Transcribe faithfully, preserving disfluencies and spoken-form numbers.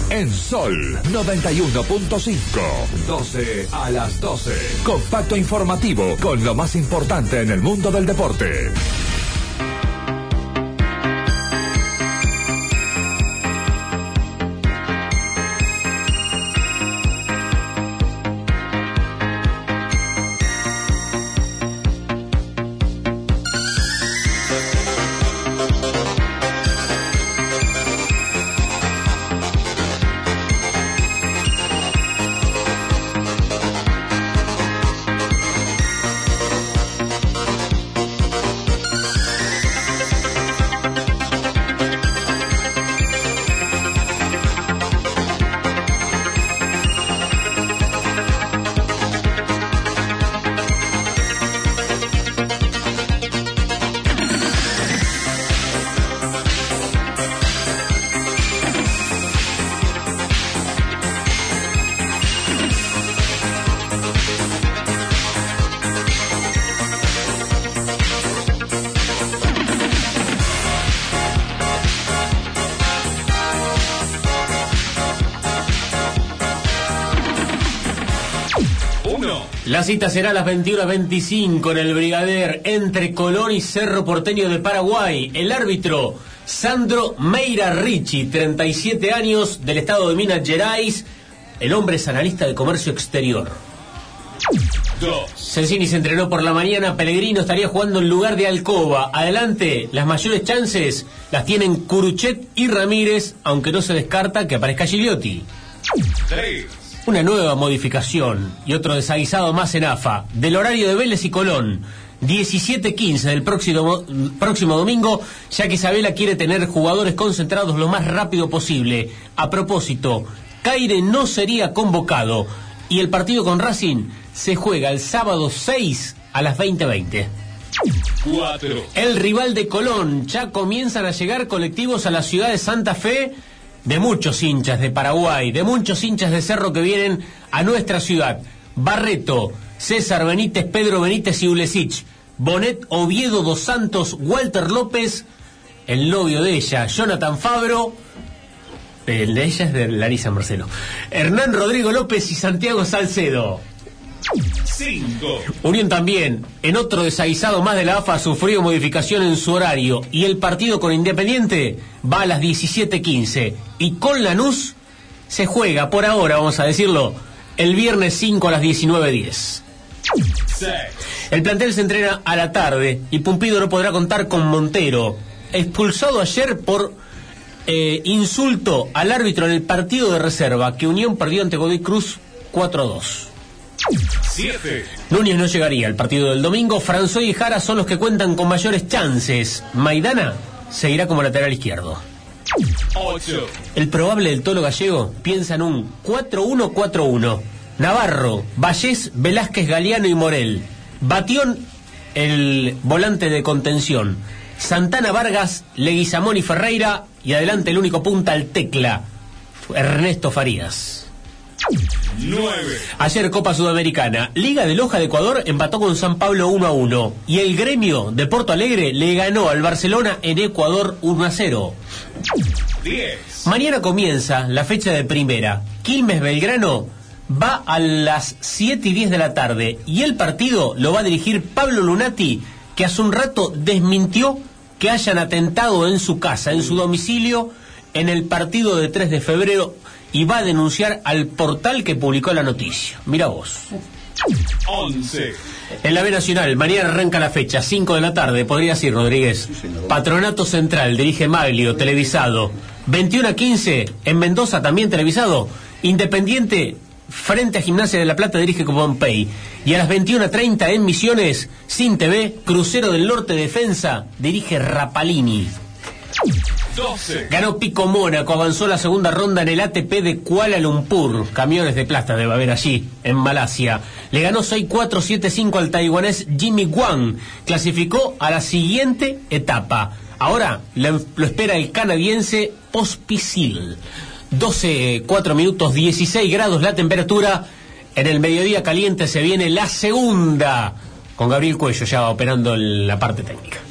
En Sol noventa y uno punto cinco. doce a las doce. Compacto informativo con lo más importante en el mundo del deporte. La cita será a las veintiuna veinticinco en el Brigader entre Colón y Cerro Porteño de Paraguay. El árbitro, Sandro Meira Ricci, treinta y siete años, del estado de Minas Gerais. El hombre es analista de comercio exterior. Sensini se entrenó por la mañana. Pellegrino estaría jugando en lugar de Alcoba. Adelante, las mayores chances las tienen Curuchet y Ramírez, aunque no se descarta que aparezca Gigliotti. Una nueva modificación y otro desaguisado más en A F A. Del horario de Vélez y Colón, diecisiete quince del próximo, próximo domingo, ya que Isabela quiere tener jugadores concentrados lo más rápido posible. A propósito, Caire no sería convocado y el partido con Racing se juega el sábado seis a las veinte veinte. cuatro. El rival de Colón, ya comienzan a llegar colectivos a la ciudad de Santa Fe, de muchos hinchas de Paraguay, de muchos hinchas de Cerro que vienen a nuestra ciudad. Barreto, César Benítez, Pedro Benítez y Ulesich, Bonet, Oviedo, Dos Santos, Walter López, el novio de ella, Jonathan Fabro, el de ella es de Larisa Marcelo, Hernán Rodrigo López y Santiago Salcedo. cinco. Unión también, en otro desaguisado más de la A F A, sufrió modificación en su horario y el partido con Independiente va a las diecisiete quince y con Lanús se juega, por ahora vamos a decirlo, el viernes cinco a las diecinueve diez. seis. El plantel se entrena a la tarde y Pumpido no podrá contar con Montero, expulsado ayer por eh, insulto al árbitro en el partido de reserva que Unión perdió ante Godoy Cruz cuatro a dos. siete. Núñez no llegaría al partido del domingo. François y Jara son los que cuentan con mayores chances. Maidana seguirá como lateral izquierdo. ocho. El probable del Tolo Gallego piensa en un cuatro uno cuatro uno. Navarro, Vallés, Velázquez, Galeano y Morel. Batión, el volante de contención. Santana, Vargas, Leguizamón y Ferreira. Y adelante el único punta al Tecla, Ernesto Farías. nueve. Ayer Copa Sudamericana, Liga de Loja de Ecuador empató con San Pablo uno a uno y el Gremio de Porto Alegre le ganó al Barcelona en Ecuador uno a cero. diez. Mañana comienza la fecha de primera. Quilmes Belgrano va a las siete y diez de la tarde y el partido lo va a dirigir Pablo Lunati, que hace un rato desmintió que hayan atentado en su casa, en su domicilio, en el partido de tres de febrero, y va a denunciar al portal que publicó la noticia. Mira vos. once. En la B Nacional, mañana arranca la fecha, cinco de la tarde, podrías ir, Rodríguez. Patronato Central, dirige Maglio, televisado. veintiuno a quince, en Mendoza, también televisado. Independiente, frente a Gimnasia de la Plata, dirige Pompey. Y a las veintiuno a treinta, en Misiones, sin T V, Crucero del Norte Defensa, dirige Rapalini. doce. Ganó Pico Mónaco, avanzó la segunda ronda en el A T P de Kuala Lumpur. Camiones de plata debe haber allí, en Malasia. Le ganó seis cuatro siete cinco al taiwanés Jimmy Wang. Clasificó a la siguiente etapa. Ahora lo, lo espera el canadiense Pospisil. doce, cuatro minutos, dieciséis grados la temperatura. En el mediodía caliente se viene la segunda, con Gabriel Cuello ya operando en la parte técnica.